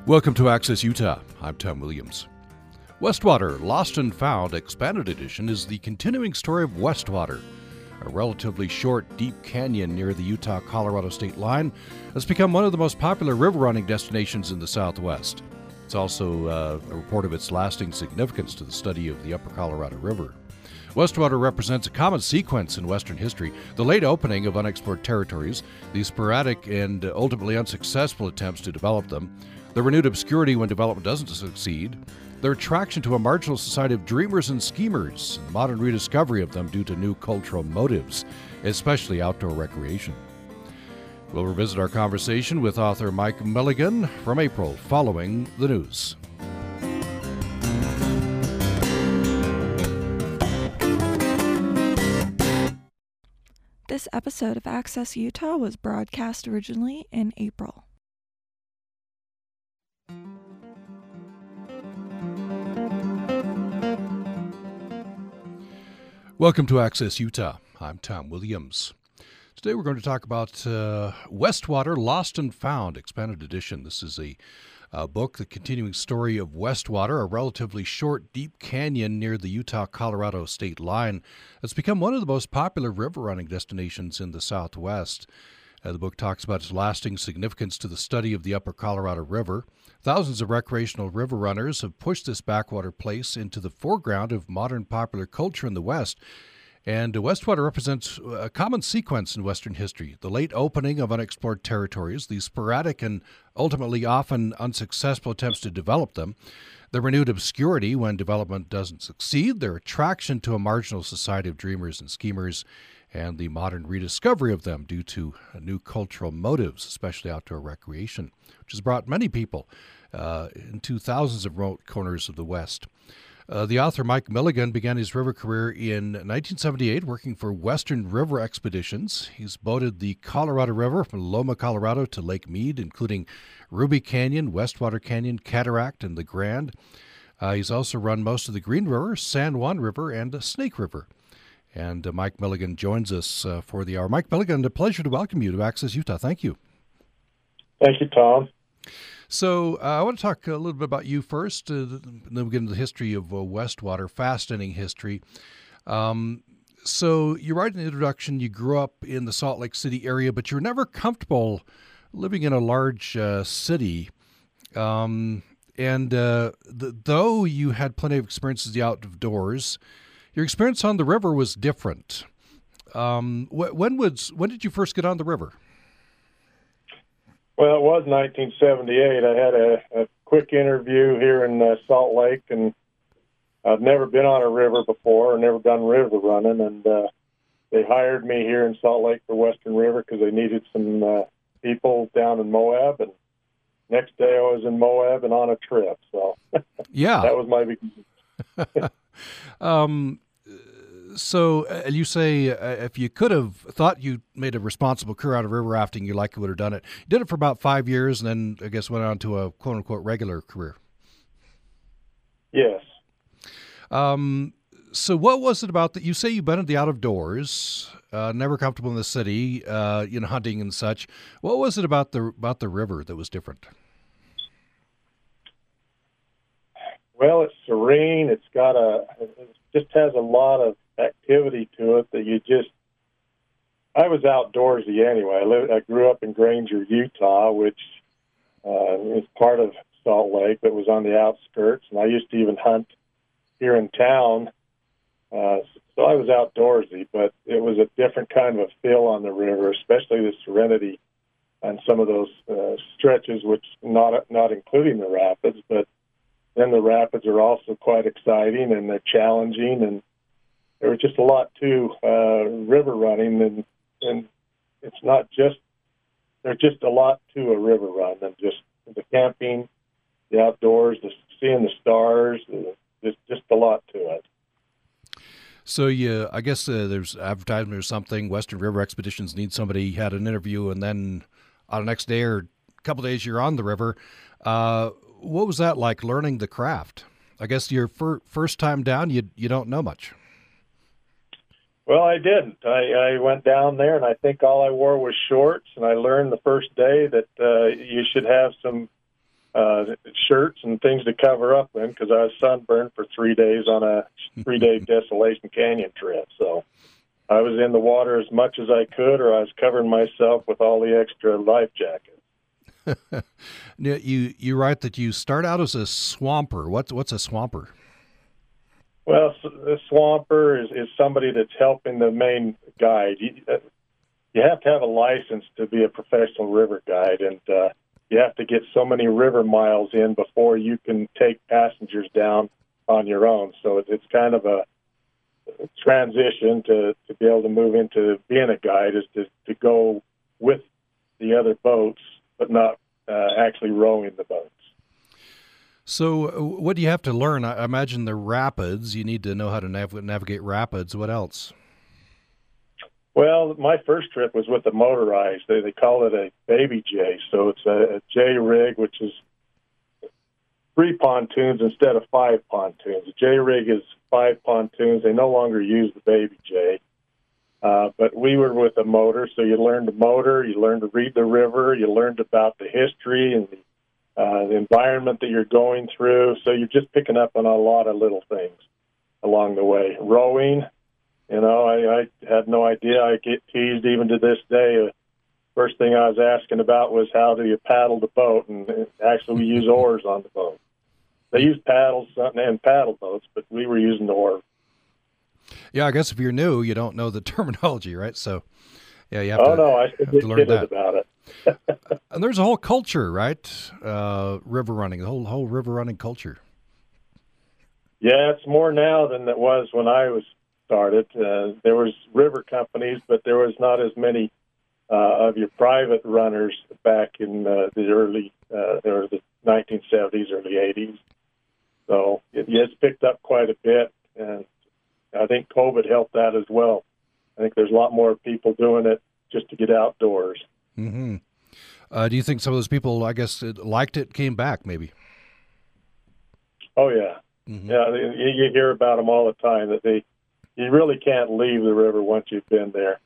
Welcome to Access Utah. I'm Tom Williams. Westwater Lost and Found Expanded Edition is the continuing story of Westwater, a relatively short, deep canyon near the Utah-Colorado state line that's become one of the most popular river running destinations in the Southwest. It's also a report of its lasting significance to the study of the Upper Colorado River. Westwater represents a common sequence in Western history: the late opening of unexplored territories, the sporadic and ultimately unsuccessful attempts to develop them, the renewed obscurity when development doesn't succeed, their attraction to a marginal society of dreamers and schemers, and the modern rediscovery of them due to new cultural motives, especially outdoor recreation. We'll revisit our conversation with author Mike Milligan from April, following the news. This episode of Access Utah was broadcast originally in April. Welcome to Access Utah. I'm Tom Williams. Today we're going to talk about Westwater Lost and Found Expanded Edition. This is a book, the continuing story of Westwater, a relatively short, deep canyon near the Utah-Colorado state line that's become one of the most popular river running destinations in the Southwest. The book talks about its lasting significance to the study of the Upper Colorado River. Thousands of recreational river runners have pushed this backwater place into the foreground of modern popular culture in the West. And Westwater represents a common sequence in Western history: the late opening of unexplored territories, the sporadic and ultimately often unsuccessful attempts to develop them, the renewed obscurity when development doesn't succeed, their attraction to a marginal society of dreamers and schemers, and the modern rediscovery of them due to new cultural motives, especially outdoor recreation, which has brought many people into thousands of remote corners of the West. The author Mike Milligan began his river career in 1978 working for Western River Expeditions. He's boated the Colorado River from Loma, Colorado to Lake Mead, including Ruby Canyon, Westwater Canyon, Cataract, and the Grand. He's also run most of the Green River, San Juan River, and Snake River. And Mike Milligan joins us for the hour. Mike Milligan, a pleasure to welcome you to Access Utah. Thank you. Thank you, Tom. So I want to talk a little bit about you first, then we'll get into the history of Westwater, fascinating history. So you write in the introduction, you grew up in the Salt Lake City area, but you were never comfortable living in a large city. Though you had plenty of experiences in the outdoors, your experience on the river was different. When did you first get on the river? Well, it was 1978. I had a quick interview here in Salt Lake, and I've never been on a river before, or never done river running, and they hired me here in Salt Lake for Western River because they needed some people down in Moab, and next day I was in Moab and on a trip, so yeah, that was my beginning. So you say if you could have thought you made a responsible career out of river rafting, you likely would have done it. You did it for about 5 years, and then I guess went on to a quote-unquote regular career. Yes. So what was it about that? You say you've been in the outdoors, never comfortable in the city, hunting and such. What was it about the river that was different? Well, it's serene. It just has a lot of activity to it that I was outdoorsy anyway. I grew up in Granger, Utah, which is part of Salt Lake, but was on the outskirts. And I used to even hunt here in town. So I was outdoorsy, but it was a different kind of a feel on the river, especially the serenity on some of those stretches, which not including the rapids, but then the rapids are also quite exciting and they're challenging, and there was just a lot to river running, and it's not just, there's just a lot to a river run, and just the camping, the outdoors, seeing the stars, just a lot to it. So I guess there's advertisement or something, Western River Expeditions need somebody. You had an interview, and then on the next day or a couple of days you're on the river. What was that like, learning the craft? I guess your first time down, you don't know much. Well, I didn't. I went down there, and I think all I wore was shorts, and I learned the first day that you should have some shirts and things to cover up in because I was sunburned for 3 days on a 3-day Desolation Canyon trip. So I was in the water as much as I could, or I was covering myself with all the extra life jackets. You write that you start out as a swamper. What's a swamper? Well, the swamper is somebody that's helping the main guide. You have to have a license to be a professional river guide, and you have to get so many river miles in before you can take passengers down on your own. So it's kind of a transition to be able to move into being a guide is to go with the other boats, but not actually rowing the boats. So what do you have to learn? I imagine the rapids. You need to know how to navigate rapids. What else? Well, my first trip was with a motorized. They call it a baby J. So it's a J rig, which is 3 pontoons instead of 5 pontoons. The J rig is 5 pontoons. They no longer use the baby J. But we were with a motor, so you learned the motor, you learned to read the river, you learned about the history and the environment that you're going through. So you're just picking up on a lot of little things along the way. Rowing, I had no idea. I get teased even to this day. First thing I was asking about was how do you paddle the boat, and actually we use oars on the boat. They use paddles and paddle boats, but we were using the oar. Yeah, I guess if you're new, you don't know the terminology, right? So, yeah, you have I should get learn that about it. And there's a whole culture, right? River running, the whole river running culture. Yeah, it's more now than it was when I was started. There was river companies, but there was not as many of your private runners back in the early, the 1970s, early 80s. So it's picked up quite a bit, and I think COVID helped that as well. I think there's a lot more people doing it just to get outdoors. Mm-hmm. Do you think some of those people, I guess, liked it, came back maybe? Oh, yeah. Mm-hmm. Yeah, you hear about them all the time, that you really can't leave the river once you've been there.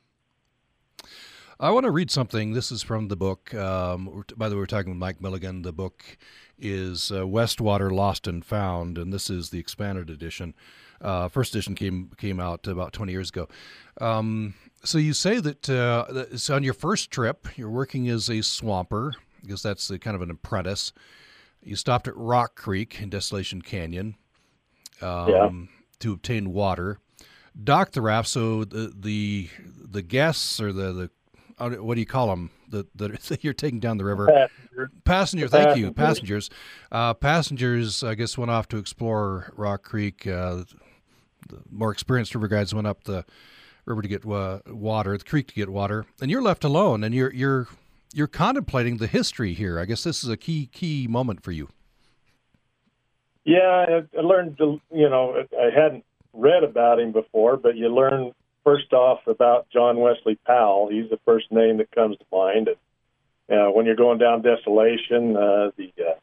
I want to read something. This is from the book. By the way, we're talking with Mike Milligan. The book is Westwater Lost and Found, and this is the expanded edition. First edition came out about 20 years ago. So you say that so on your first trip, you're working as a swamper, because that's kind of an apprentice. You stopped at Rock Creek in Desolation Canyon to obtain water. Docked the raft, so the guests or the what do you call them? That you're taking down the river. Passenger. Thank you. Passengers. Passengers, I guess, went off to explore Rock Creek. The more experienced river guides went up the river to get water, the creek to get water, and you're left alone. And you're contemplating the history here. I guess this is a key moment for you. Yeah, I learned. I hadn't read about him before, but you learn first off about John Wesley Powell. He's the first name that comes to mind. And when you're going down Desolation, the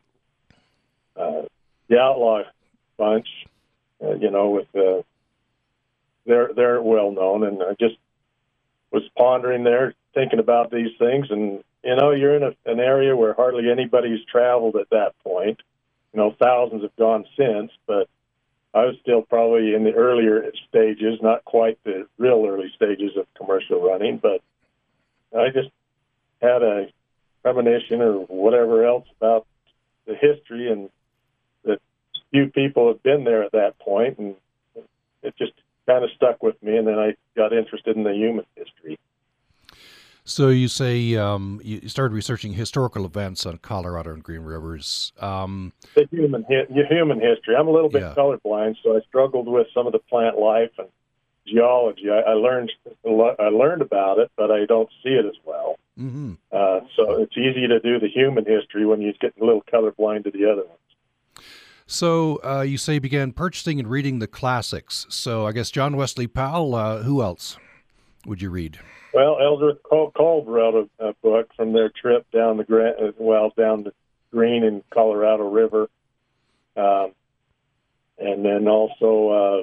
Outlaw Bunch, with they're well known, and I just was pondering there, thinking about these things, and you're in an area where hardly anybody's traveled at that point. Thousands have gone since, but I was still probably in the earlier stages, not quite the real early stages of commercial running, but I just had a premonition or whatever else about the history, and that few people have been there at that point, and it just kind of stuck with me, and then I got interested in the human history. So you say you started researching historical events on Colorado and Green Rivers. The human history. I'm a little bit colorblind, so I struggled with some of the plant life and geology. I learned about it, but I don't see it as well. Mm-hmm. So it's easy to do the human history when you get a little colorblind to the other ones. So you say you began purchasing and reading the classics. So I guess John Wesley Powell. Who else would you read? Well, Ellsworth Kolb wrote a book from their trip down the Green and Colorado River, and then also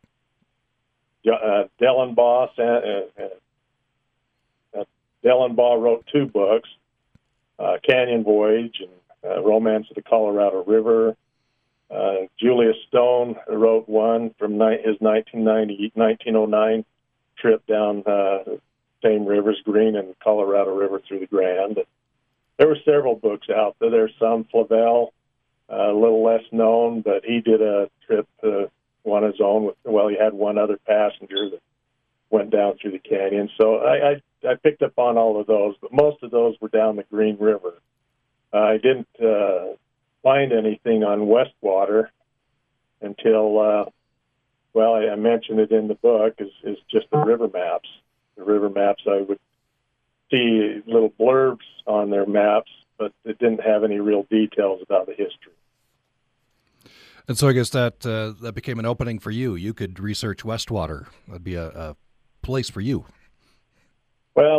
Dellenbaugh. Dellenbaugh wrote 2 books, Canyon Voyage, Romance of the Colorado River. Julius Stone wrote one from his 1909 trip down same rivers, Green and Colorado River through the Grand. There were several books out there. There's some Flavel, a little less known, but he did a trip on his own. He had one other passenger that went down through the canyon. So I picked up on all of those, but most of those were down the Green River. I didn't find anything on Westwater until, I mentioned it in the book, is just the river maps. The river maps, I would see little blurbs on their maps, but it didn't have any real details about the history. And so I guess that became an opening for you. You could research Westwater. That'd be a place for you. Well,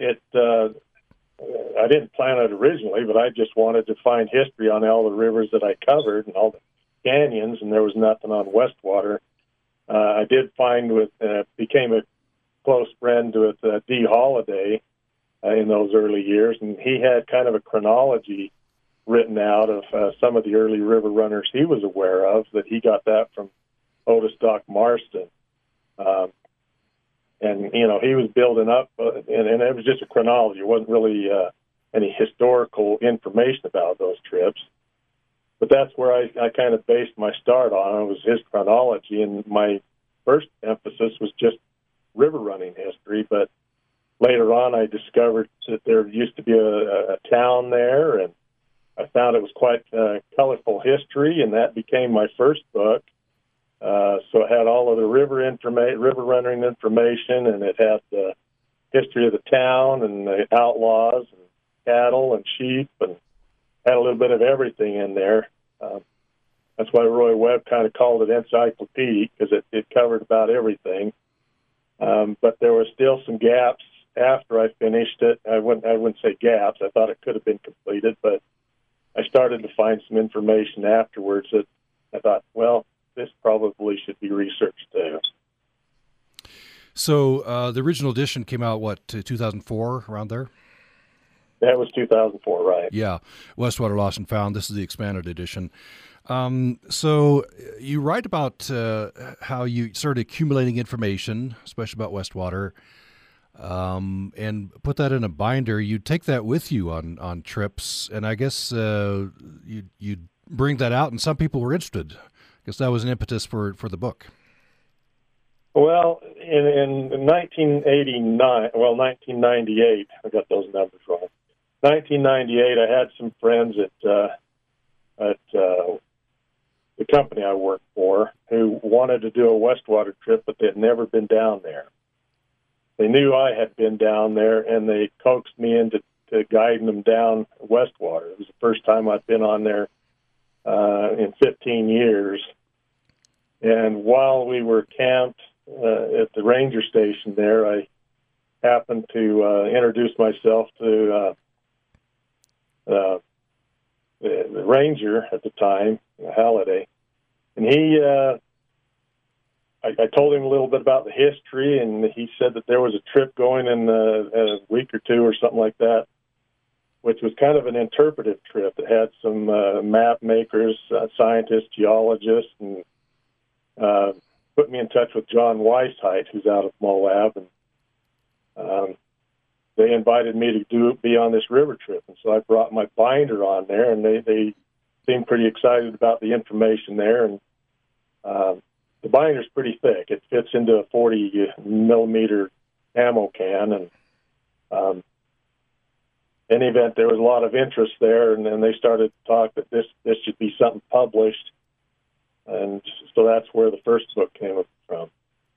I didn't plan it originally, but I just wanted to find history on all the rivers that I covered and all the canyons, and there was nothing on Westwater. I did find became a close friend with D. Holliday in those early years, and he had kind of a chronology written out of some of the early river runners he was aware of, that he got that from Otis Doc Marston. And, he was building up, and it was just a chronology. It wasn't really any historical information about those trips. But that's where I kind of based my start on. It was his chronology, and my first emphasis was just river running history. But later on, I discovered that there used to be a town there, and I found it was quite colorful history, and that became my first book. So it had all of the river running information, and it had the history of the town and the outlaws and cattle and sheep, and had a little bit of everything in there. That's why Roy Webb kind of called it encyclopedic, because it covered about everything. But there were still some gaps after I finished it. I wouldn't say gaps. I thought it could have been completed, but I started to find some information afterwards that I thought, well, this probably should be researched too. So the original edition came out, 2004, around there? That was 2004, right? Yeah, Westwater Lost and Found. This is the expanded edition. So you write about how you started accumulating information, especially about Westwater, and put that in a binder. You take that with you on trips, and I guess you bring that out, and some people were interested. I guess that was an impetus for the book. Well, in 1998, I got those numbers wrong. 1998, I had some friends at the company I worked for who wanted to do a Westwater trip, but they had never been down there. They knew I had been down there, and they coaxed me into guiding them down Westwater. It was the first time I'd been on there in 15 years. And while we were camped at the ranger station there, I happened to introduce myself to the ranger at the time, Halliday. And I told him a little bit about the history, and he said that there was a trip going in a week or two or something like that, which was kind of an interpretive trip that had some map makers, scientists, geologists, and put me in touch with John Weisheit, who's out of Moab, and they invited me to be on this river trip. And so I brought my binder on there, and they seemed pretty excited about the information there. And the binder's pretty thick. It fits into a 40-millimeter ammo can, and in any event, there was a lot of interest there, and then they started to talk that this should be something published. And so that's where the first book came from.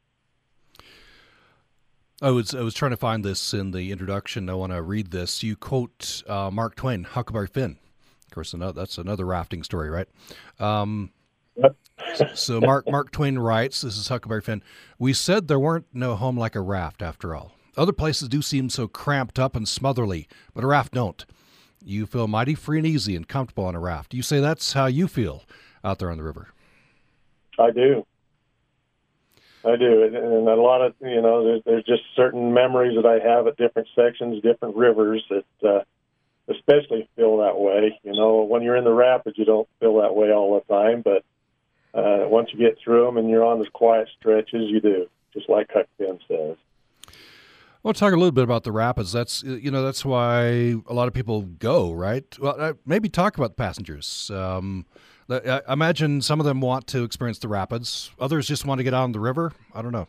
I was trying to find this in the introduction. I want to read this. You quote Mark Twain, Huckleberry Finn. Of course, that's another rafting story, right? Yep. So Mark Twain writes, this is Huckleberry Finn, "We said there weren't no home like a raft after all. Other places do seem so cramped up and smotherly, but a raft don't. You feel mighty free and easy and comfortable on a raft. You say that's how you feel out there on the river." I do. And a lot of, there's just certain memories that I have at different sections, different rivers that especially feel that way. When you're in the rapids, you don't feel that way all the time, but once you get through them and you're on those quiet stretches, you do, just like Huck Finn says. Well, talk a little bit about the rapids. That's why a lot of people go, right? Well, maybe talk about the passengers. I imagine some of them want to experience the rapids. Others just want to get out on the river. I don't know.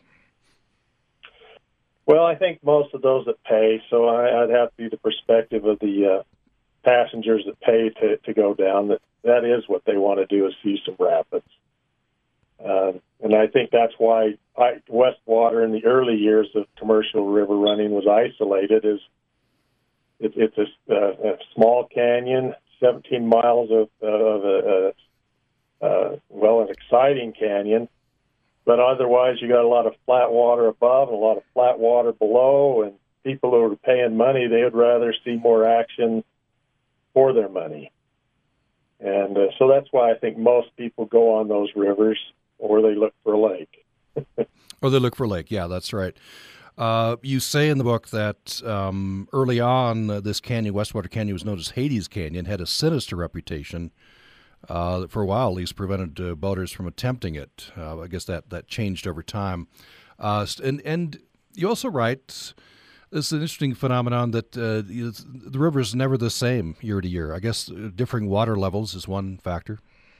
Well, I think most of those that pay, so I'd have to be the perspective of the passengers that pay to go down, that is what they want to do, is see some rapids. And I think that's why Westwater in the early years of commercial river running was isolated. It's a small canyon, 17 miles of an exciting canyon, but otherwise you got a lot of flat water above and a lot of flat water below, and people who are paying money, they would rather see more action for their money. And so that's why I think most people go on those rivers, or they look for a lake. Or they look for a lake, yeah, that's right. You say in the book that early on, this canyon, Westwater Canyon, was known as Hades Canyon, had a sinister reputation that for a while at least prevented boaters from attempting it. I guess that changed over time. And you also write, this is an interesting phenomenon that the river is never the same year to year. I guess differing water levels is one factor.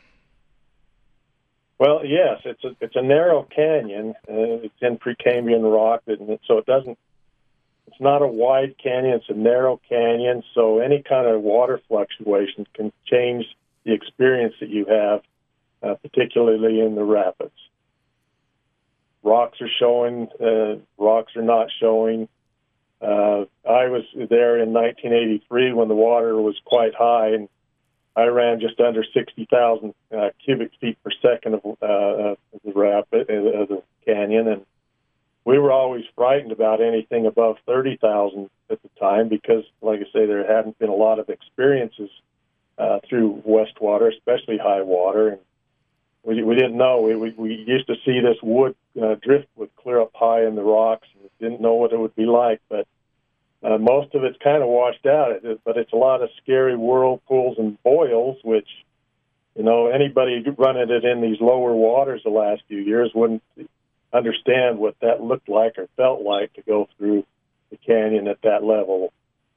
Well, yes, it's a narrow canyon. It's in Precambrian rock, so it's not a wide canyon. It's a narrow canyon, so any kind of water fluctuations can change the experience that you have, particularly in the rapids. Rocks are showing, rocks are not showing. I was there in 1983 when the water was quite high, and I ran just under 60,000 cubic feet per second of the of the canyon, and we were always frightened about anything above 30,000 at the time because, like I say, there hadn't been a lot of experiences through Westwater, especially high water, and we didn't know. We used to see this driftwood clear up high in the rocks, and didn't know what it would be like, but most of it's kind of washed out, but it's a lot of scary whirlpools and boils, which, anybody running it in these lower waters the last few years wouldn't understand what that looked like or felt like to go through the canyon at that level.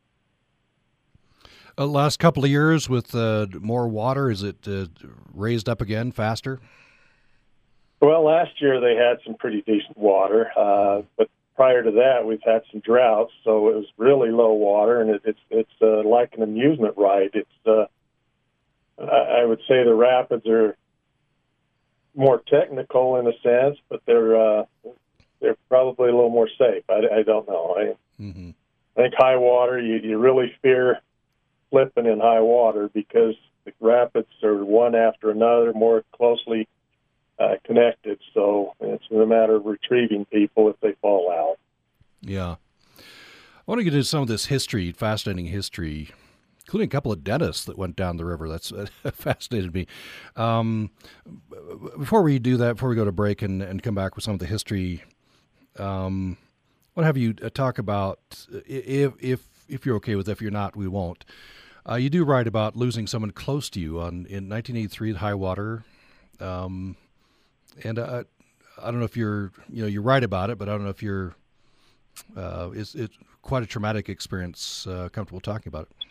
Last couple of years with more water, is it raised up again faster? Well, last year they had some pretty decent water, but prior to that, we've had some droughts, so it was really low water, and it's like an amusement ride. I would say the rapids are more technical in a sense, but they're probably a little more safe. I don't know. I think high water, you really fear slipping in high water because the rapids are one after another, more closely connected, so it's a matter of retrieving people if they fall out. Yeah. I want to get into some of this history, fascinating history, including a couple of dentists that went down the river. That's fascinated me. Before we do that, before we go to break and come back with some of the history, I want to have you talk about, if you're okay with it, if you're not, we won't. You do write about losing someone close to you in 1983 at high water. And I don't know if you write about it, but I don't know if it's quite a traumatic experience. Comfortable talking about it?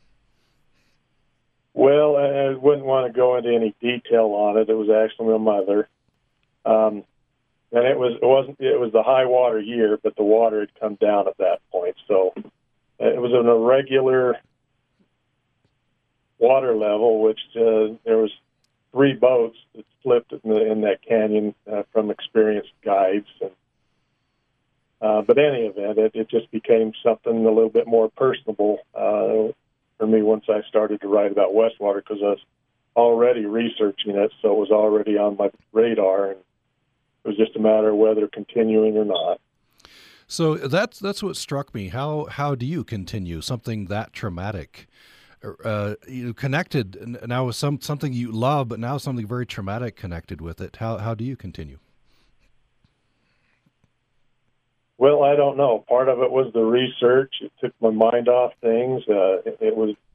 Well, I wouldn't want to go into any detail on it. It was actually my mother, and it was the high water year, but the water had come down at that point, so it was an irregular water level, which there was 3 boats that flipped in that canyon from experienced guides. But in any event, it just became something a little bit more personable for me once I started to write about Westwater, because I was already researching it, so it was already on my radar, and it was just a matter of whether continuing or not. So that's what struck me. How do you continue something that traumatic? Connected now with something you love, but now something very traumatic connected with it. How do you continue? Well, I don't know. Part of it was the research. It took my mind off things. It was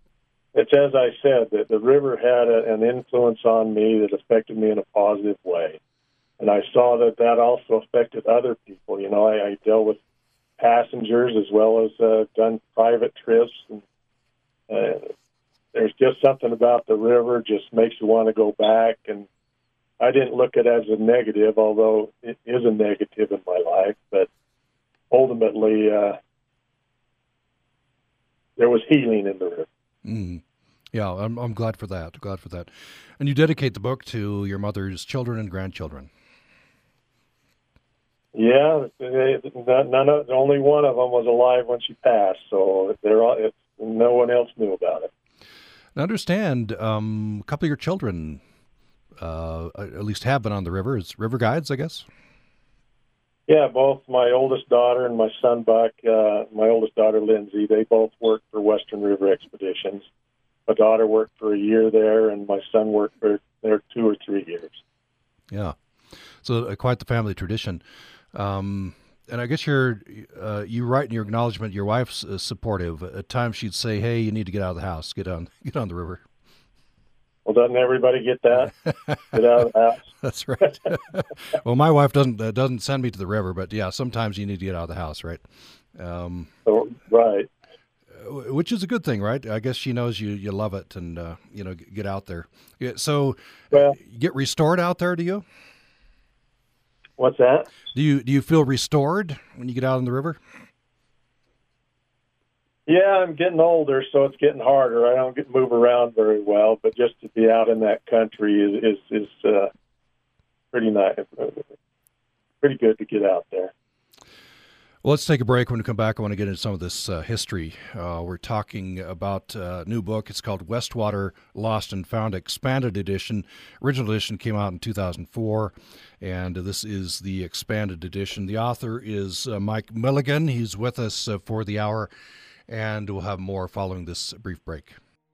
it's as I said, that the river had an influence on me that affected me in a positive way. And I saw that also affected other people. I dealt with passengers as well as done private trips. And there's just something about the river just makes you want to go back. And I didn't look at it as a negative, although it is a negative in my life. But ultimately, there was healing in the river. Mm. Yeah, I'm glad for that. Glad for that. And you dedicate the book to your mother's children and grandchildren. Yeah, only one of them was alive when she passed, so no one else knew about it. I understand a couple of your children at least have been on the river as river guides, I guess? Yeah, both my oldest daughter and my son Buck, my oldest daughter Lindsay, they both worked for Western River Expeditions. My daughter worked for a year there, and my son worked for there 2 or 3 years. Yeah, so quite the family tradition. And I guess you write in your acknowledgement your wife's supportive. At times she'd say, "Hey, you need to get out of the house, get on the river." Well, doesn't everybody get that? Get out of the house. That's right. Well, my wife doesn't send me to the river, but yeah, sometimes you need to get out of the house, right? Right. Which is a good thing, right? I guess she knows you love it, and get out there. Yeah, so, you get restored out there, do you? What's that? Do you feel restored when you get out on the river? Yeah, I'm getting older, so it's getting harder. I don't move around very well, but just to be out in that country is pretty nice, pretty good to get out there. Well, let's take a break. When we come back, I want to get into some of this history. We're talking about a new book. It's called Westwater Lost and Found, Expanded Edition. Original edition came out in 2004, and this is the expanded edition. The author is Mike Milligan. He's with us for the hour, and we'll have more following this brief break.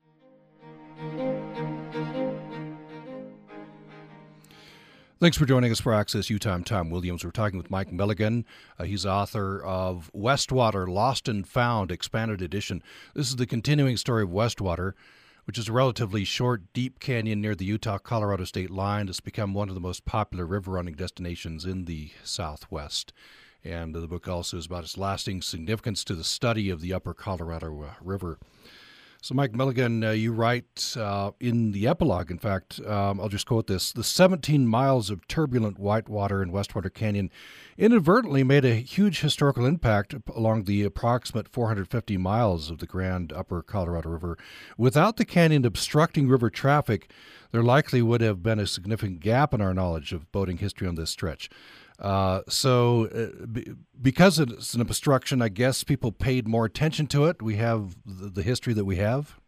Thanks for joining us for Access Utah. I'm Tom Williams. We're talking with Mike Milligan. He's author of Westwater, Lost and Found, Expanded Edition. This is the continuing story of Westwater, which is a relatively short, deep canyon near the Utah-Colorado state line. It's become one of the most popular river running destinations in the Southwest. And the book also is about its lasting significance to the study of the upper Colorado River. So, Mike Milligan, you write in the epilogue, in fact, I'll just quote this: "The 17 miles of turbulent whitewater in Westwater Canyon inadvertently made a huge historical impact along the approximate 450 miles of the grand upper Colorado River. Without the canyon obstructing river traffic, there likely would have been a significant gap in our knowledge of boating history on this stretch." Because it's an obstruction, I guess people paid more attention to it. We have the history that we have.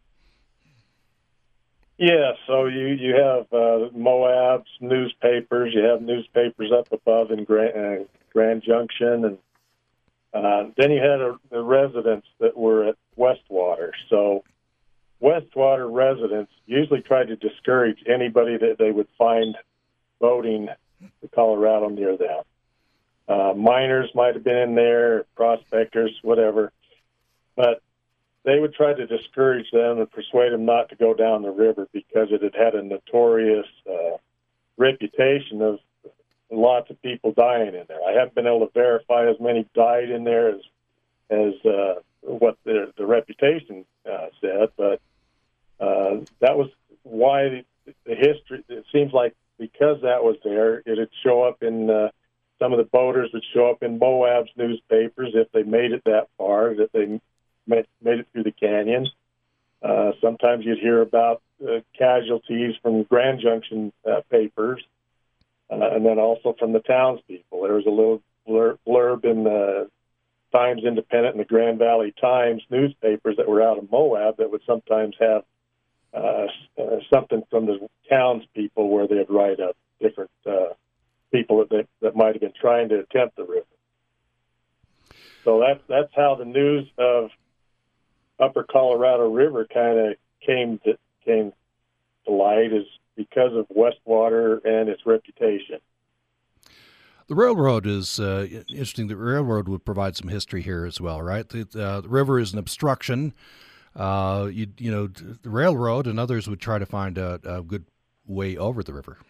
Yeah, so you have Moab's newspapers. You have newspapers up above in Grand Junction, and then you had the residents that were at Westwater. So Westwater residents usually tried to discourage anybody that they would find boating the Colorado near them. Miners might have been in there, prospectors, whatever, but they would try to discourage them and persuade them not to go down the river because it had a notorious reputation of lots of people dying in there. I haven't been able to verify as many died in there as what the reputation said, but that was why the history, it seems like because that was there, it'd show up in some of the boaters would show up in Moab's newspapers if they made it that far, that they made it through the canyon. Sometimes you'd hear about casualties from Grand Junction papers, and then also from the townspeople. There was a little blurb in the Times Independent and the Grand Valley Times newspapers that were out of Moab that would sometimes have something from the townspeople where they'd write up different people that might have been trying to attempt the river. So that's how the news of Upper Colorado River kind of came to light, is because of Westwater and its reputation. The railroad is interesting. The railroad would provide some history here as well, right? The river is an obstruction. The railroad and others would try to find a good way over the river.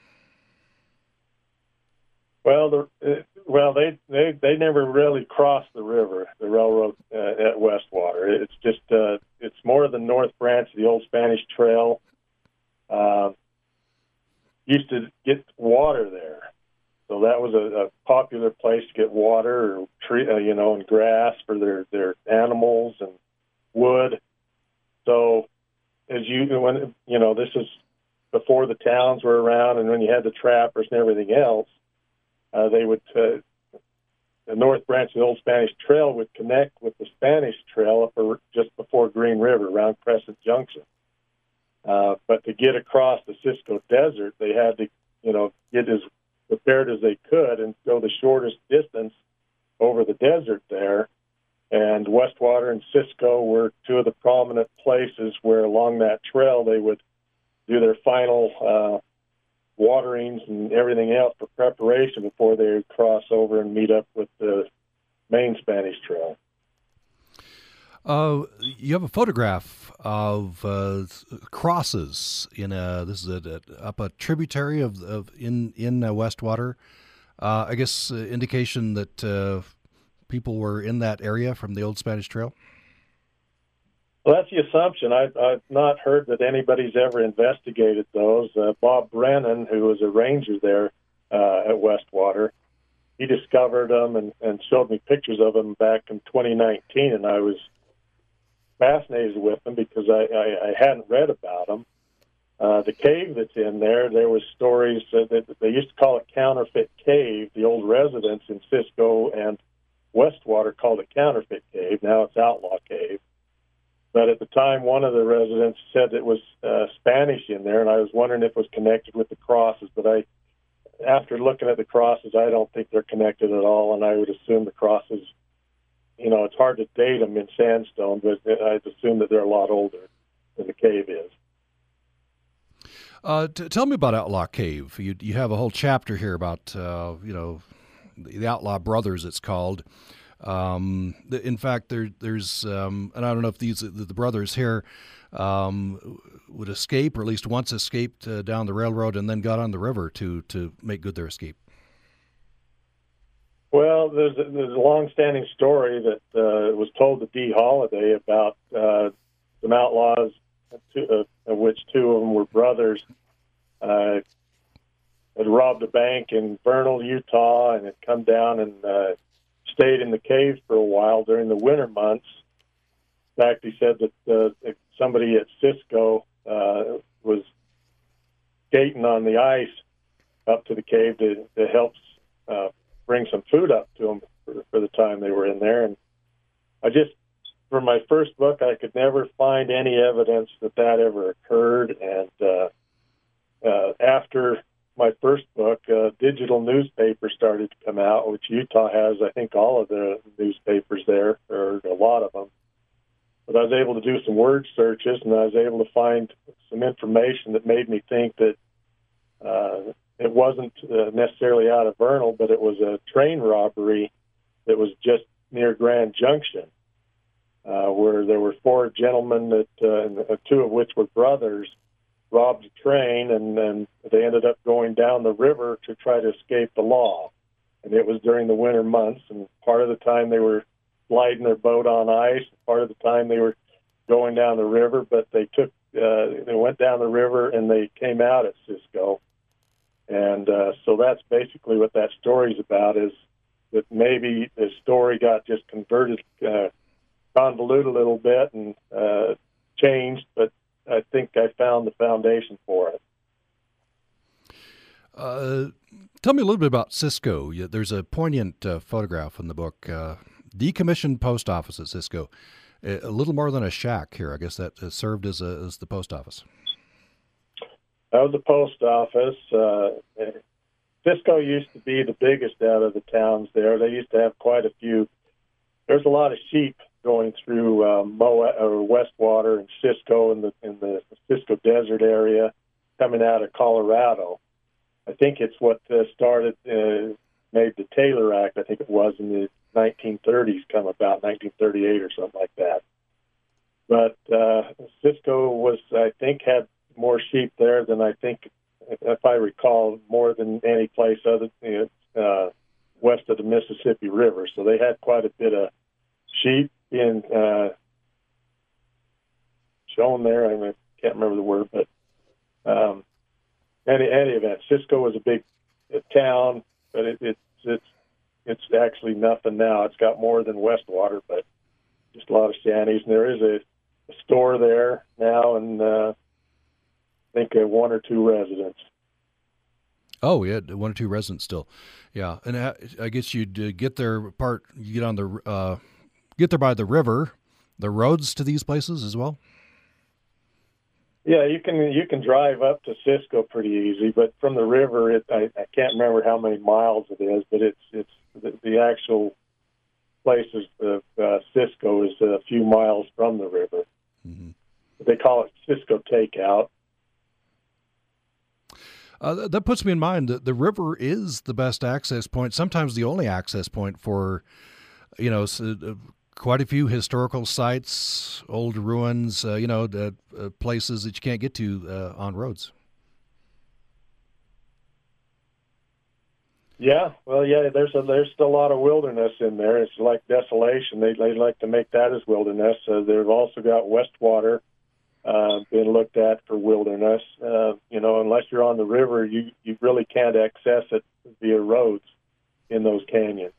Well, they never really crossed the river, the railroad at Westwater. It's just it's more of the north branch of the old Spanish Trail. Used to get water there, so that was a popular place to get water or tree, and grass for their animals and wood. So this is before the towns were around, and when you had the trappers and everything else. The north branch of the old Spanish Trail would connect with the Spanish Trail just before Green River, around Crescent Junction. But to get across the Cisco Desert, they had to, get as prepared as they could and go the shortest distance over the desert there. And Westwater and Cisco were two of the prominent places where along that trail they would do their final waterings and everything else for preparation before they would cross over and meet up with the main Spanish Trail. You have a photograph of crosses up a tributary in Westwater. I guess indication that people were in that area from the old Spanish Trail. Well, that's the assumption. I've not heard that anybody's ever investigated those. Bob Brennan, who was a ranger there at Westwater, he discovered them and showed me pictures of them back in 2019, and I was fascinated with them because I hadn't read about them. The cave that's in there was stories that they used to call it Counterfeit Cave. The old residents in Cisco and Westwater called it Counterfeit Cave. Now it's Outlaw Cave. But at the time, one of the residents said it was Spanish in there, and I was wondering if it was connected with the crosses. But after looking at the crosses, I don't think they're connected at all, and I would assume the crosses, it's hard to date them in sandstone, but I'd assume that they're a lot older than the cave is. Tell me about Outlaw Cave. You have a whole chapter here about, the Outlaw Brothers, it's called. In fact, there's, and I don't know if the brothers here would escape, or at least once escaped down the railroad and then got on the river to make good their escape. Well, there's a long-standing story that was told to Dee Holiday about some outlaws, of which two of them were brothers, had robbed a bank in Vernal, Utah, and had come down and stayed in the caves for a while during the winter months. In fact, he said that somebody at Cisco was skating on the ice up to the cave to help bring some food up to them for the time they were in there. And for my first book, I could never find any evidence that ever occurred. And after my first book, digital newspaper started to come out, which Utah has, I think, all of the newspapers there, or a lot of them. But I was able to do some word searches, and I was able to find some information that made me think that it wasn't necessarily out of Vernal, but it was a train robbery that was just near Grand Junction, where there were four gentlemen that, two of which were brothers, robbed a train, and they ended up going down the river to try to escape the law. And it was during the winter months, and part of the time they were sliding their boat on ice, part of the time they were going down the river, but they went down the river and they came out at Cisco. And so that's basically what that story's about, is that maybe the story got just converted, convoluted a little bit and changed, but I think I found the foundation for it. Tell me a little bit about Cisco. There's a poignant photograph in the book. Decommissioned post office at Cisco. A little more than a shack here. I guess that served as the post office. That was the post office. Cisco used to be the biggest out of the towns there. They used to have quite a few. There's a lot of sheep going through Westwater and Cisco in the Cisco Desert area, coming out of Colorado. I think it's what made the Taylor Act. I think it was in the 1930s come about, 1938 or something like that. But Cisco was, I think, had more sheep there than I think, if I recall, more than any place other west of the Mississippi River. So they had quite a bit of sheep being shown there. I can't remember the word, but any event, Cisco was a big town, but it's actually nothing now. It's got more than Westwater, but just a lot of shanties. And there is a store there now, and I think one or two residents. Oh, yeah, one or two residents still. Yeah, and I guess you'd get there you get on get there by the river, the roads to these places as well. Yeah, you can drive up to Cisco pretty easy, but from the river, I can't remember how many miles it is, but it's the actual places of Cisco is a few miles from the river. Mm-hmm. They call it Cisco Takeout. That puts me in mind that the river is the best access point, sometimes the only access point for, quite a few historical sites, old ruins, places that you can't get to on roads. Yeah, well, yeah, there's still a lot of wilderness in there. It's like Desolation. They like to make that as wilderness. They've also got Westwater being looked at for wilderness. Unless you're on the river, you really can't access it via roads in those canyons.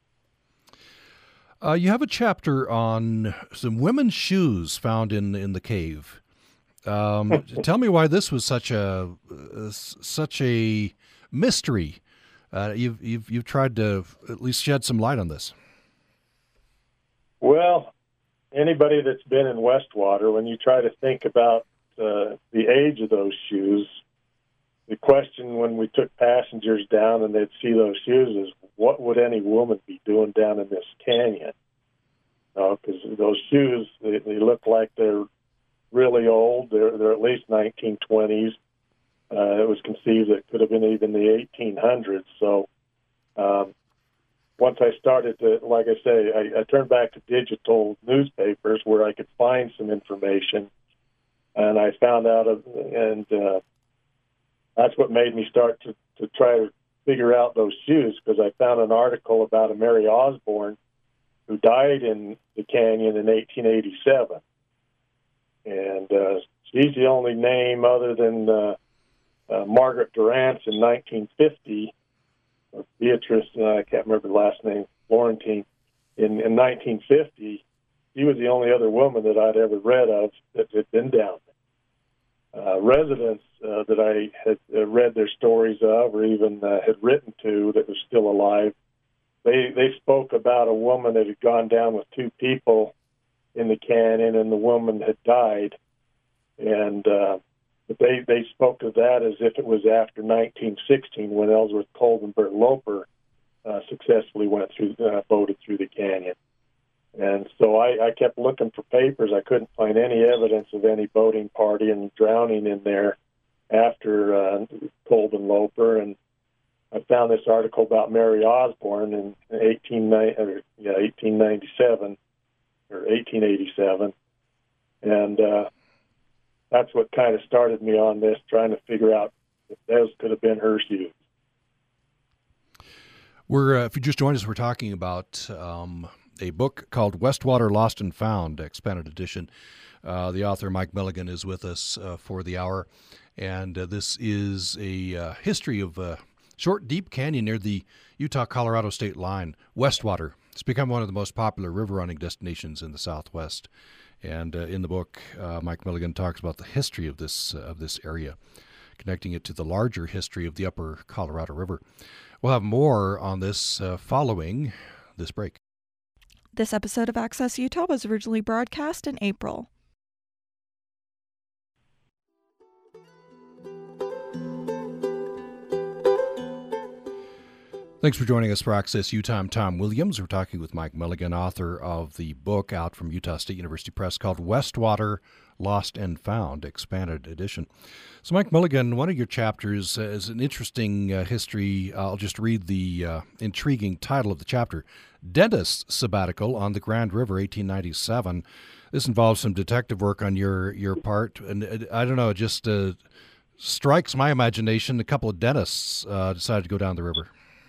You have a chapter on some women's shoes found in the cave. Tell me why this was such a mystery. You've tried to at least shed some light on this. Well, anybody that's been in Westwater, when you try to think about the age of those shoes, the question when we took passengers down and they'd see those shoes is, what would any woman be doing down in this canyon? Because those shoes, they look like they're really old. They're at least 1920s. It was conceived that it could have been even the 1800s. So once I started to, like I say, I turned back to digital newspapers where I could find some information, and I found out, and that's what made me start to try to figure out those shoes, because I found an article about a Mary Osborne who died in the canyon in 1887. And she's the only name other than Margaret Durrance in 1950, or Beatrice, I can't remember the last name, Florentine, in 1950. She was the only other woman that I'd ever read of that had been down there. Residents that I had read their stories of, or even had written to, that was still alive, they spoke about a woman that had gone down with two people in the canyon, and the woman had died. And but they spoke of that as if it was after 1916, when Ellsworth Coldenberg Loper successfully boated through the canyon. And so I kept looking for papers. I couldn't find any evidence of any boating party and drowning in there after Colden Loper. And I found this article about Mary Osborne in 1897 or 1887. And that's what kind of started me on this, trying to figure out if those could have been her shoes. If you just joined us, we're talking about a book called Westwater Lost and Found, expanded edition. The author, Mike Milligan, is with us for the hour. And this is a history of a short, deep canyon near the Utah-Colorado state line. Westwater. It's become one of the most popular river running destinations in the Southwest. And in the book, Mike Milligan talks about the history of this area, connecting it to the larger history of the upper Colorado River. We'll have more on this following this break. This episode of Access Utah was originally broadcast in April. Thanks for joining us for Access Utah. I'm Tom Williams. We're talking with Mike Milligan, author of the book out from Utah State University Press called Westwater, Lost and Found, Expanded Edition. So, Mike Milligan, one of your chapters is an interesting history. I'll just read the intriguing title of the chapter, Dentist Sabbatical on the Grand River, 1897. This involves some detective work on your part, and I don't know, it just strikes my imagination. A couple of dentists decided to go down the river.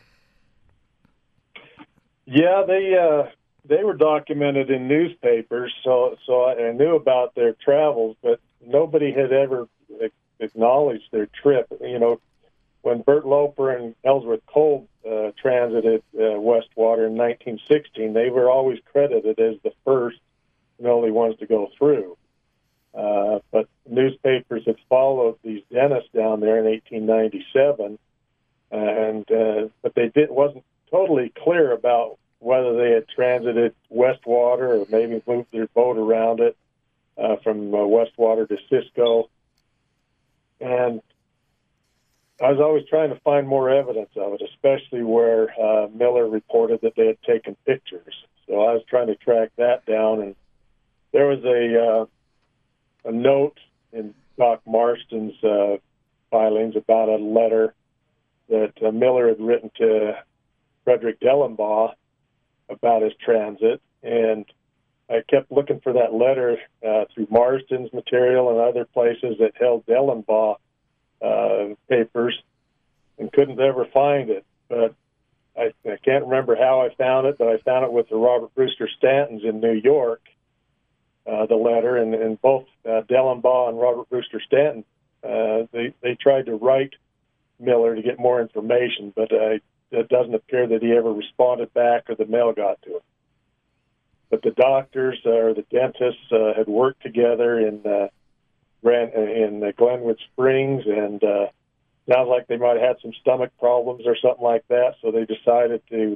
Yeah, they were documented in newspapers, so I knew about their travels, but nobody had ever acknowledged their trip. You know, when Bert Loper and Ellsworth Kolb transited Westwater in 1916, they were always credited as the first and only ones to go through. But newspapers had followed these dentists down there in 1897, but wasn't totally clear about whether they had transited Westwater or maybe moved their boat around it from Westwater to Cisco. And I was always trying to find more evidence of it, especially where Miller reported that they had taken pictures. So I was trying to track that down, and there was a note in Doc Marston's filings about a letter that Miller had written to Frederick Dellenbaugh about his transit, and I kept looking for that letter through Marston's material and other places that held Dellenbaugh papers, and couldn't ever find it. But I can't remember how I found it, but I found it with the Robert Brewster Stantons in New York, the letter, and both Dellenbaugh and Robert Brewster Stanton, they tried to write Miller to get more information, but it doesn't appear that he ever responded back or the mail got to him. But the doctors or the dentists had worked together in Glenwood Springs, and sounds like they might have had some stomach problems or something like that, so they decided to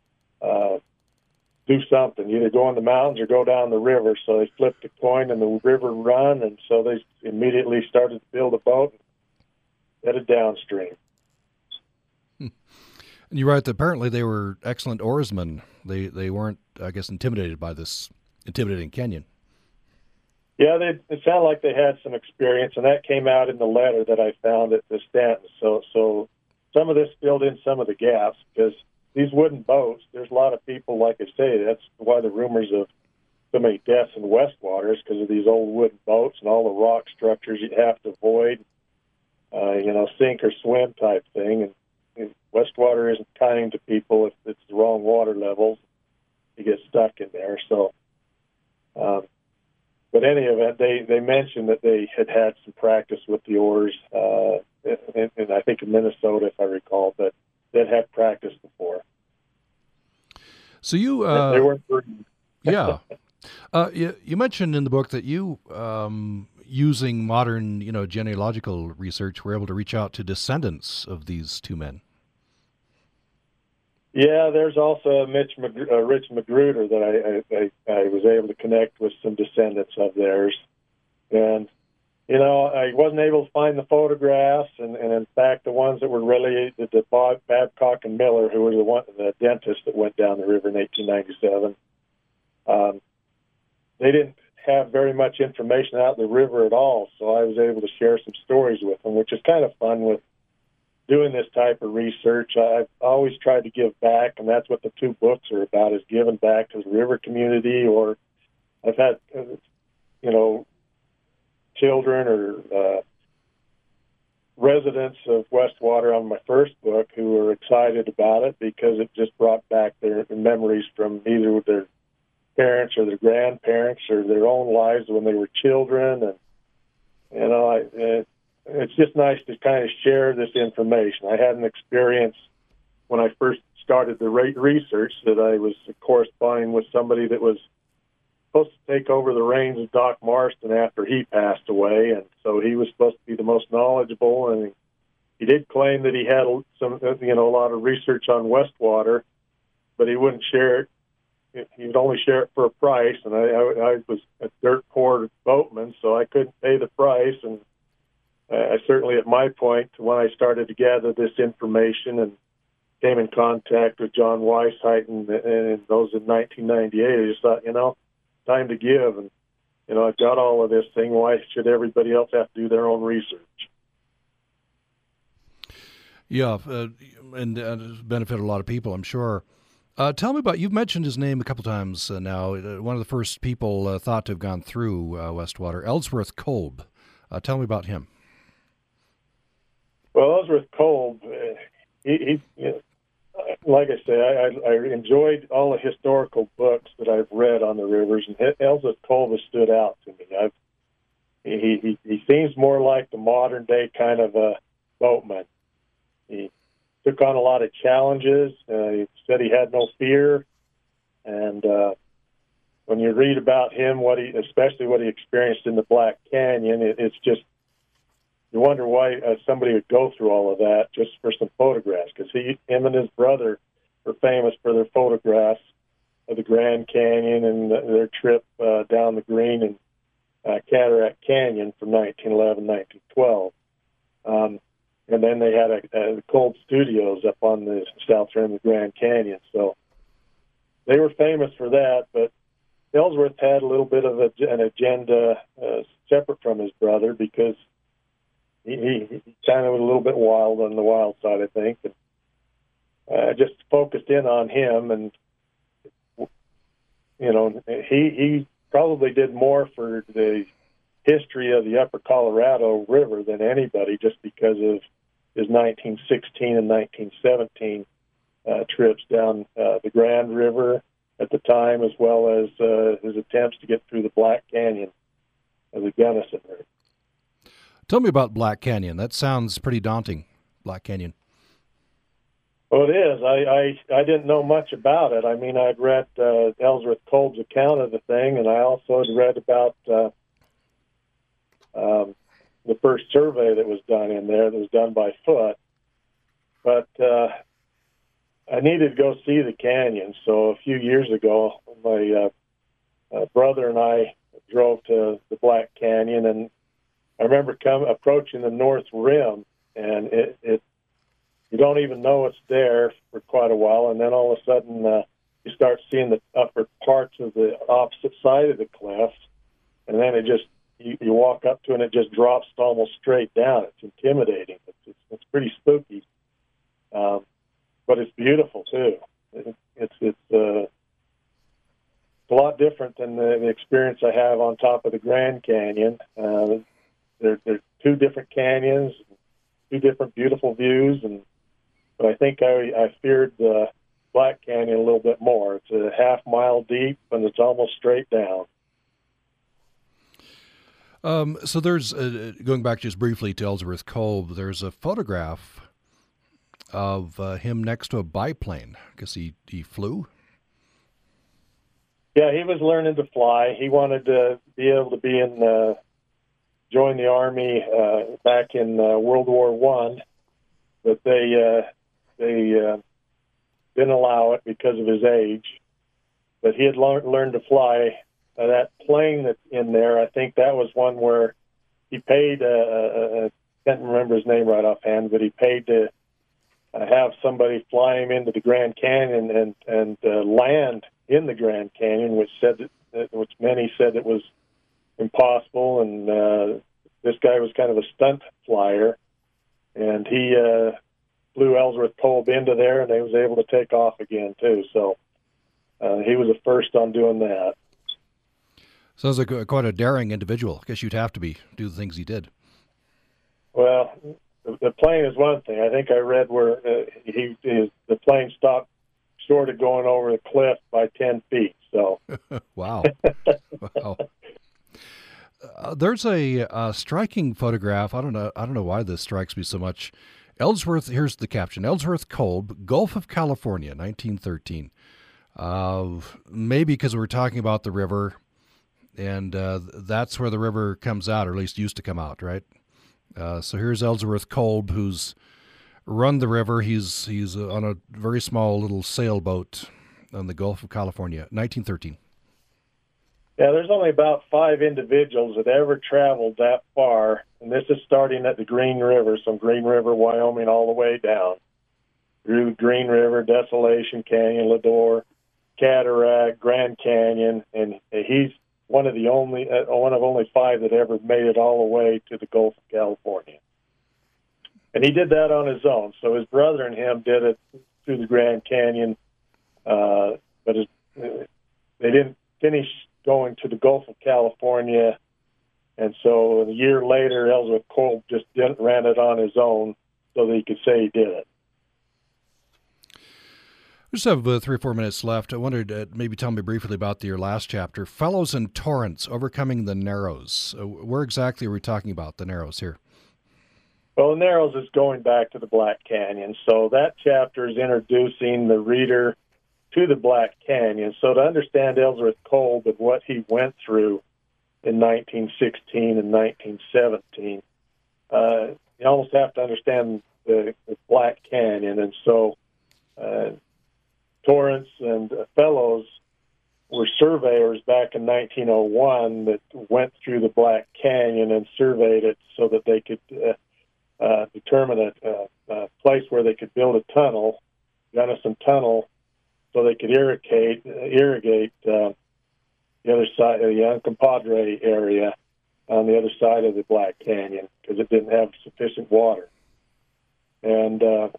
do something, either go in the mountains or go down the river. So they flipped a coin in the river run, and so they immediately started to build a boat and headed downstream. And you write that apparently they were excellent oarsmen. They weren't, I guess, intimidated by this intimidating canyon. Yeah, it sounded like they had some experience, and that came out in the letter that I found at the Stanton. So some of this filled in some of the gaps, because these wooden boats, there's a lot of people, like I say, that's why the rumors of so many deaths in Westwater is because of these old wooden boats and all the rock structures you have to avoid, sink or swim type thing. And Westwater isn't kind to people if it's the wrong water levels. You get stuck in there. So, but any event, they mentioned that they had some practice with the oars, and I think in Minnesota, if I recall, but they'd had practice before. So you, they weren't burdened. Yeah, you mentioned in the book that you, using modern, genealogical research, were able to reach out to descendants of these two men. Yeah, there's also Rich Magruder that I was able to connect with some descendants of theirs. And, I wasn't able to find the photographs, and in fact, the ones that were really the Babcock and Miller, who were the dentists that went down the river in 1897, they didn't have very much information out in the river at all, so I was able to share some stories with them, which is kind of fun with doing this type of research. I've always tried to give back, and that's what the two books are about, is giving back to the river community. Or I've had, children or residents of Westwater on my first book who were excited about it because it just brought back their memories from either their parents or their grandparents or their own lives when they were children. And, it's just nice to kind of share this information. I had an experience when I first started the research that I was corresponding with somebody that was supposed to take over the reins of Doc Marston after he passed away, and so he was supposed to be the most knowledgeable, and he did claim that he had a lot of research on Westwater, but he wouldn't share it. He would only share it for a price, and I was a dirt poor boatman, so I couldn't pay the price, and I certainly, at my point, when I started to gather this information and came in contact with John Weishaupt and those in 1998. I just thought, time to give. And, I've got all of this thing. Why should everybody else have to do their own research? Yeah, and it's benefited a lot of people, I'm sure. Tell me about, you've mentioned his name a couple times now. One of the first people thought to have gone through Westwater, Ellsworth Kolb. Tell me about him. Well, Ellsworth Kolb, he like I say, I enjoyed all the historical books that I've read on the rivers, and Ellsworth Kolb has stood out to me. He seems more like the modern day kind of a boatman. He took on a lot of challenges. He said he had no fear, and when you read about him, especially what he experienced in the Black Canyon, it's just, you wonder why somebody would go through all of that just for some photographs, because him and his brother were famous for their photographs of the Grand Canyon and their trip down the Green and Cataract Canyon from 1911, 1912. And then they had the Kolb Studios up on the south rim of the Grand Canyon. So they were famous for that, but Ellsworth had a little bit of an agenda separate from his brother, because he kind of was a little bit wild on the wild side, I think. And just focused in on him, and he probably did more for the history of the Upper Colorado River than anybody, just because of his 1916 and 1917 trips down the Grand River at the time, as well as his attempts to get through the Black Canyon of the Gunnison River. Tell me about Black Canyon. That sounds pretty daunting, Black Canyon. Well, it is. I didn't know much about it. I mean, I'd read Ellsworth Kolb's account of the thing, and I also had read about the first survey that was done in there, that was done by foot. But I needed to go see the canyon. So a few years ago, my brother and I drove to the Black Canyon, and I remember approaching the north rim, and you don't even know it's there for quite a while, and then all of a sudden you start seeing the upper parts of the opposite side of the cliff, and then it just, you walk up to it and it just drops almost straight down. It's intimidating. It's pretty spooky, but it's beautiful too. It's a lot different than the experience I have on top of the Grand Canyon. They're two different canyons, two different beautiful views, but I think I feared the Black Canyon a little bit more. It's a half-mile deep, and it's almost straight down. So there's, going back just briefly to Ellsworth Kolb, there's a photograph of him next to a biplane. I guess he flew? Yeah, he was learning to fly. He wanted to be able to be join the Army back in World War I, but they didn't allow it because of his age. But he had learned to fly. That plane that's in there, I think that was one where he paid, I can't remember his name right offhand, but he paid to have somebody fly him into the Grand Canyon and land in the Grand Canyon, which many said it was impossible, and this guy was kind of a stunt flyer, and he flew Ellsworth Kolb into there, and he was able to take off again too. So he was the first on doing that. Sounds like quite a daring individual. I guess you'd have to do the things he did. Well, the plane is one thing. I think I read where the plane stopped short of going over the cliff by 10 feet. So wow. Wow. There's a striking photograph. I don't know why this strikes me so much. Ellsworth, here's the caption: Ellsworth Kolb, Gulf of California, 1913. Maybe because we're talking about the river, and that's where the river comes out, or at least used to come out, right? So here's Ellsworth Kolb, who's run the river. He's on a very small little sailboat on the Gulf of California, 1913. Yeah, there's only about 5 individuals that ever traveled that far, and this is starting at the Green River, from Green River, Wyoming, all the way down. through the Green River, Desolation Canyon, Lador, Cataract, Grand Canyon, and he's one of only 5 that ever made it all the way to the Gulf of California. And he did that on his own. So his brother and him did it through the Grand Canyon, but they didn't finish going to the Gulf of California. And so a year later, Ellsworth Kolb just ran it on his own so that he could say he did it. We just have 3 or 4 minutes left. I wondered, maybe tell me briefly about your last chapter, Fellows and Torrents, Overcoming the Narrows. Where exactly are we talking about the Narrows here? Well, the Narrows is going back to the Black Canyon. So that chapter is introducing the reader to the Black Canyon. So to understand Ellsworth Kolb and what he went through in 1916 and 1917, you almost have to understand the Black Canyon. And so Torrents and Fellows were surveyors back in 1901 that went through the Black Canyon and surveyed it so that they could determine a place where they could build a tunnel, Gunnison Tunnel, so they could irrigate the other side of the Uncompahgre area on the other side of the Black Canyon because it didn't have sufficient water. And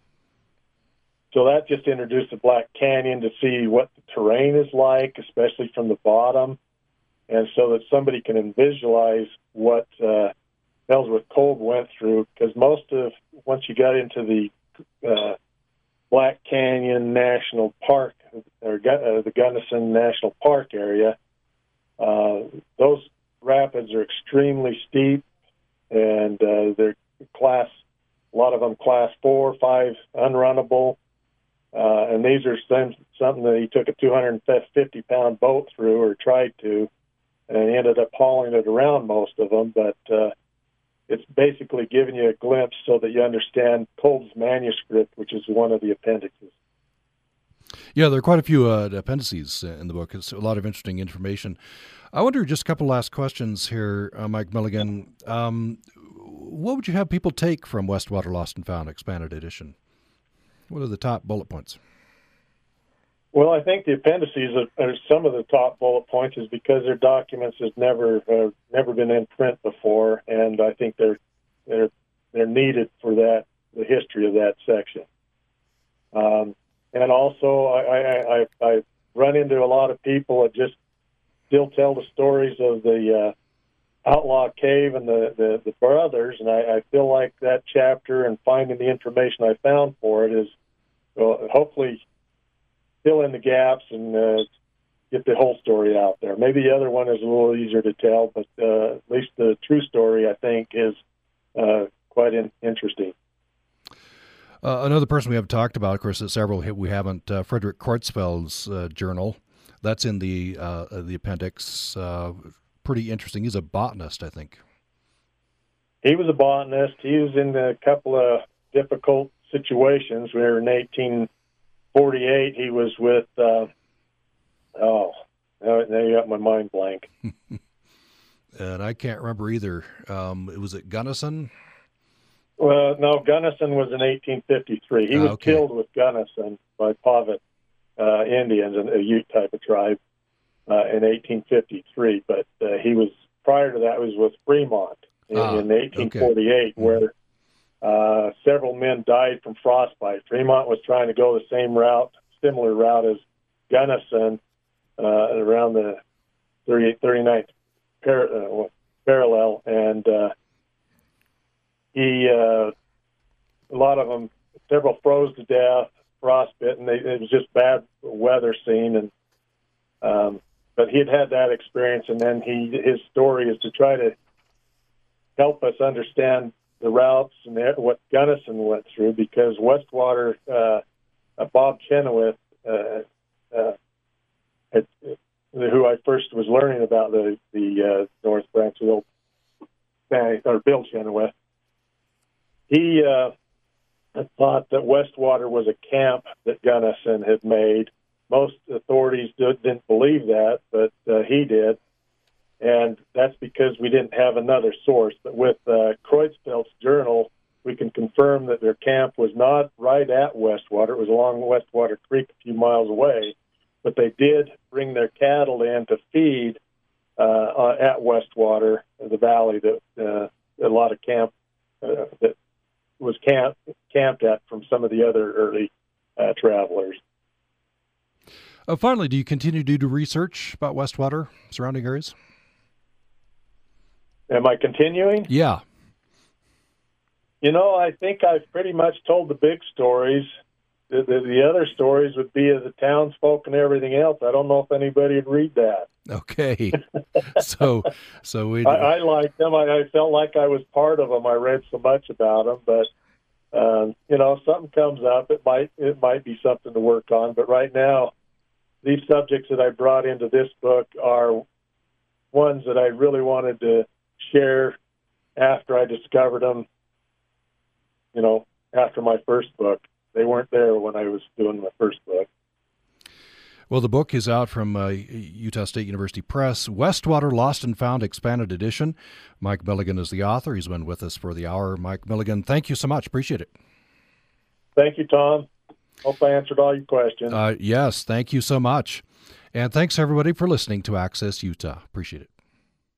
so that just introduced the Black Canyon to see what the terrain is like, especially from the bottom, and so that somebody can visualize what Ellsworth Kolb went through, because once you got into the Black Canyon National Park, or the Gunnison National Park area, those rapids are extremely steep, and they're a lot of them class 4, 5, unrunnable, and these are something that he took a 250-pound boat through, or tried to, and he ended up hauling it around most of them, but it's basically giving you a glimpse so that you understand Kolb's manuscript, which is one of the appendixes. Yeah, there are quite a few appendices in the book. It's a lot of interesting information. I wonder, just a couple last questions here, Mike Milligan. What would you have people take from Westwater Lost and Found Expanded Edition? What are the top bullet points? Well, I think the appendices are some of the top bullet points, is because their documents has never been in print before, and I think they're needed for the history of that section. And also, I run into a lot of people that just still tell the stories of the Outlaw Cave and the brothers, and I feel like that chapter and finding the information I found for it is hopefully fill in the gaps and get the whole story out there. Maybe the other one is a little easier to tell, but at least the true story, I think, is quite interesting. Another person we haven't talked about, of course, several we haven't, Frederick Kreutzfeld's journal. That's in the appendix. Pretty interesting. He's a botanist, I think. He was a botanist. He was in a couple of difficult situations where in 1848 he was with, now you got my mind blank. And I can't remember either. Was it Gunnison? Well, no, Gunnison was in 1853. He was killed with Gunnison by Pavat Indians, a Ute type of tribe, in 1853. But he was, prior to that, was with Fremont in 1848, where several men died from frostbite. Fremont was trying to go the similar route as Gunnison around the 39th parallel, and a lot of them, several froze to death, frostbitten. It was just bad weather scene, and but he had that experience, and then his story is to try to help us understand the routes and what Gunnison went through, because Westwater, Bob Chenoweth, who I first was learning about the North Branchville, or Bill Chenoweth, he thought that Westwater was a camp that Gunnison had made. Most authorities didn't believe that, but he did. And that's because we didn't have another source. But with Kreutzfeld's journal, we can confirm that their camp was not right at Westwater. It was along Westwater Creek a few miles away, but they did bring their cattle in to feed at Westwater, the valley that a lot of camp that was camped at from some of the other early travelers. Finally, do you continue to do research about Westwater, surrounding areas? Am I continuing? Yeah. I think I've pretty much told the big stories. The other stories would be of the townsfolk and everything else. I don't know if anybody would read that. Okay. So we. I liked them. I felt like I was part of them. I read so much about them, but if something comes up, it might be something to work on. But right now, these subjects that I brought into this book are ones that I really wanted to share after I discovered them. After my first book. They weren't there when I was doing my first book. Well, the book is out from Utah State University Press, Westwater Lost and Found Expanded Edition. Mike Milligan is the author. He's been with us for the hour. Mike Milligan, thank you so much. Appreciate it. Thank you, Tom. Hope I answered all your questions. Yes, thank you so much. And thanks, everybody, for listening to Access Utah. Appreciate it.